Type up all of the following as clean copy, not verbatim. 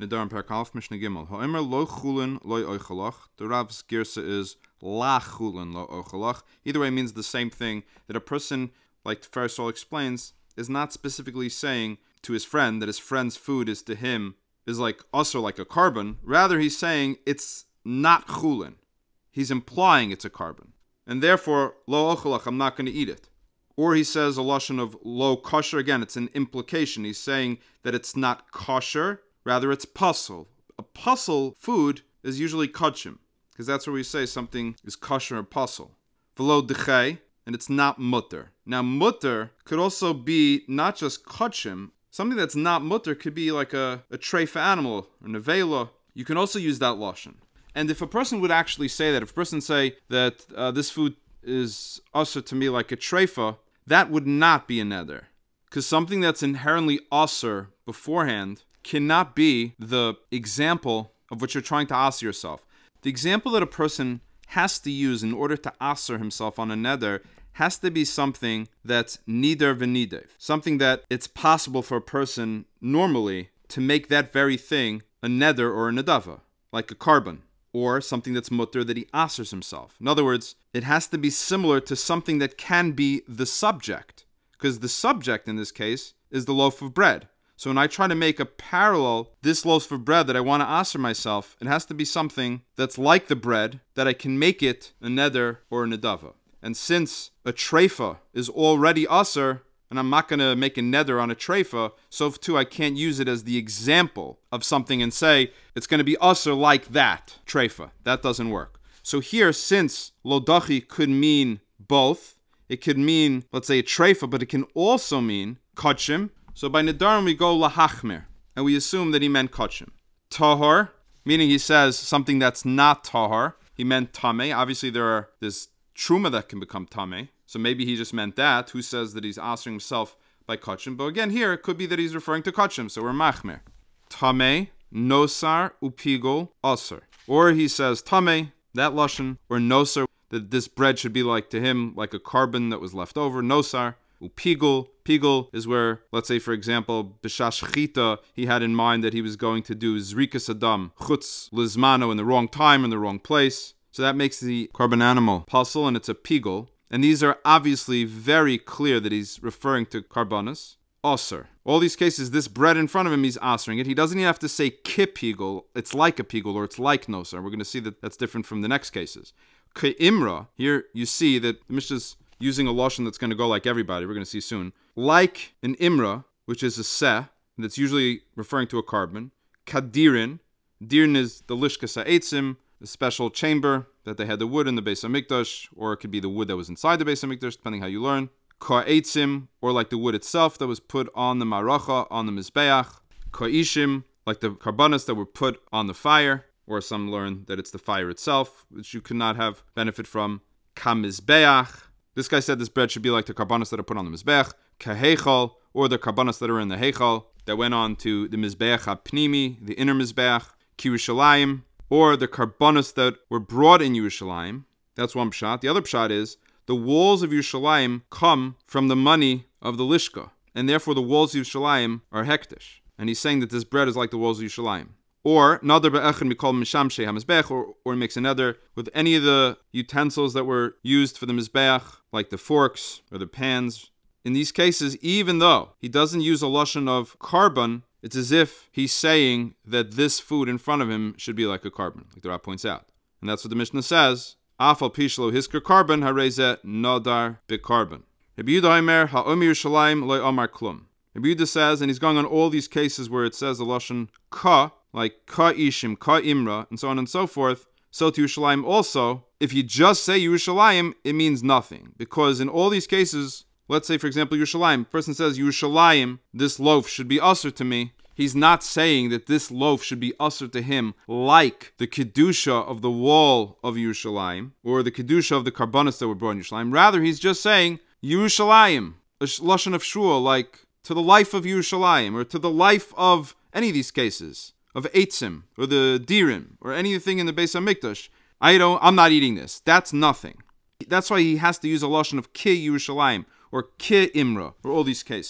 Nedarim Perkalf Mishnah Gimel. Ha'emer lo chulin lo oichalach. The Rav's girsa is la chulin lo oichalach. Either way means the same thing. That a person, like Farisol explains, is not specifically saying to his friend that his friend's food is to him is like also like a carbon. Rather, he's saying it's not chulin. He's implying it's a carbon, and therefore lo ochalach, I'm not going to eat it. Or he says a lashon of lo kosher. Again, it's an implication. He's saying that it's not kosher, rather it's pasul. A pasul food is usually kachim, because that's where we say something is kosher or pasul. V'lo dechei, and it's not mutter. Now mutter could also be not just kachim. Something that's not mutter could be like a treifa animal or nevela. You can also use that lashon. And if a person would actually say that, if a person say that this food is usher to me like a treifa, that would not be a neder. Because something that's inherently usher beforehand cannot be the example of what you're trying to asr yourself. The example that a person has to use in order to asr himself on a neder has to be something that's nider v'nidev. Something that it's possible for a person normally to make that very thing a neder or a nedava, like a carbon, or something that's mutter that he asers himself. In other words, it has to be similar to something that can be the subject, because the subject in this case is the loaf of bread. So when I try to make a parallel, this loaf of bread that I want to aser myself, it has to be something that's like the bread, that I can make it a neder or a nedava. And since a treifa is already aser, and I'm not going to make a neder on a treifa, so too I can't use it as the example of something and say it's going to be aser like that treifa. That doesn't work. So here, since lodachi could mean both, it could mean, let's say, a treifa, but it can also mean kachim. So by nedarim we go lahachmer, and we assume that he meant kachim. Tahor, meaning he says something that's not tahor, he meant tameh. Obviously there's truma that can become tameh. So maybe he just meant that. Who says that he's answering himself by kachim? But again, here it could be that he's referring to kachim. So we're machmer. Tameh, nosar, upigol, aser. Or he says tameh, that lashon, or nosar, that this bread should be like to him, like a carbon that was left over. Nosar, upigol. Pigol is where, let's say, for example, b'shash chita, he had in mind that he was going to do zrikas adam, chutz lizmano, in the wrong time, in the wrong place. So that makes the carbon animal pasul, and it's a pigol. And these are obviously very clear that he's referring to karbanos. Aser. All these cases, this bread in front of him, he's asering it. He doesn't even have to say kipigol, it's like a pigol, or it's like nosar. We're going to see that that's different from the next cases. Ke'imra, here you see that the Mishnah's using a lashon that's going to go like everybody. We're going to see soon. Like an imra, which is a seh, that's usually referring to a carbon. Kadirin. Dirin is the lishkas ha'etzim, the special chamber that they had the wood in the Beis HaMikdash, or it could be the wood that was inside the Beis HaMikdash, depending how you learn. Ka'etzim, or like the wood itself that was put on the maracha, on the mizbeach. Ka'ishim, like the karbanos that were put on the fire, or some learn that it's the fire itself, which you could not have benefit from. Kamizbeach. This guy said this bread should be like the karbanos that are put on the mizbeach. Kaheichal, or the karbanos that are in the heichal, that went on to the mizbeach ha'pnimi, the inner mizbeach. Kirushalayim, or the karbanos that were brought in Yerushalayim. That's one pshat. The other pshat is the walls of Yerushalayim come from the money of the Lishka, and therefore the walls of Yerushalayim are hektish. And he's saying that this bread is like the walls of Yerushalayim. Or nader be'echen mikol mishamshei hamizbeach, or makes another with any of the utensils that were used for the mizbeach, like the forks or the pans. In these cases, even though he doesn't use a lashon of carbon, it's as if he's saying that this food in front of him should be like a carbon, like the Rav points out. And that's what the Mishnah says. Afal pishlo hisker carbon hareze nodar bekarbon. Rabbi Yehuda Omer ha'omi Yerushalayim lo omar klum. Rabbi Yehuda says, and he's going on all these cases where it says the lashon ka, like ka ishim, ka imra, and so on and so forth. So to Yerushalayim also, if you just say Yerushalayim, it means nothing. Because in all these cases, let's say, for example, Yerushalayim. Person says, Yerushalayim, this loaf should be usher to me. He's not saying that this loaf should be usher to him like the kedusha of the wall of Yerushalayim, or the kedusha of the karbanos that were brought in Yerushalayim. Rather, he's just saying, Yerushalayim, a lashon of shul, like to the life of Yerushalayim, or to the life of any of these cases, of Eitzim, or the Dirim, or anything in the Beis HaMikdash. I'm not eating this. That's nothing. That's why he has to use a lashon of ki Yerushalayim, or ki imra, or all these cases.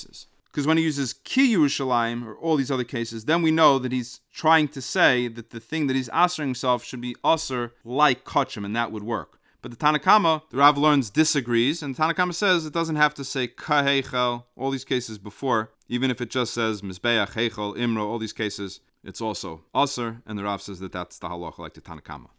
Because when he uses Ki Yerushalayim, or all these other cases, then we know that he's trying to say that the thing that he's asering himself should be aser like Kachim, and that would work. But the Tanakama, the Rav learns, disagrees, and the Tanakama says it doesn't have to say Ka Heichel, all these cases before, even if it just says Mizbeach, Heichel, Imro, all these cases, it's also aser, and the Rav says that that's the halacha like the Tanakama.